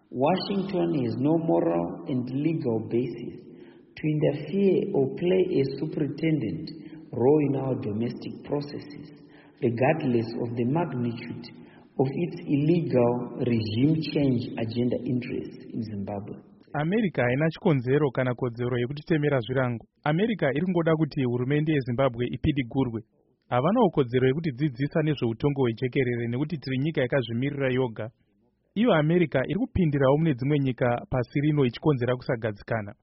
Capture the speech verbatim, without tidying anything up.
Washington has no moral and legal basis to interfere or play a superintendent role in our domestic processes, regardless of the magnitude of its illegal regime change agenda interests in Zimbabwe. America haina chikonzero kana kodzero yekutitemera zvirango. America iri kungoda kuti hurumende yeZimbabwe ipidigurwe. Havana ukodzero yekuti dzidzisa nezveutongo hwejekerere nekuti tiri nyika yakazvimirira yoga. Iyo America iri kupindirawo mune dzimwe nyika pasi rino ichikonzera kusagadzikana.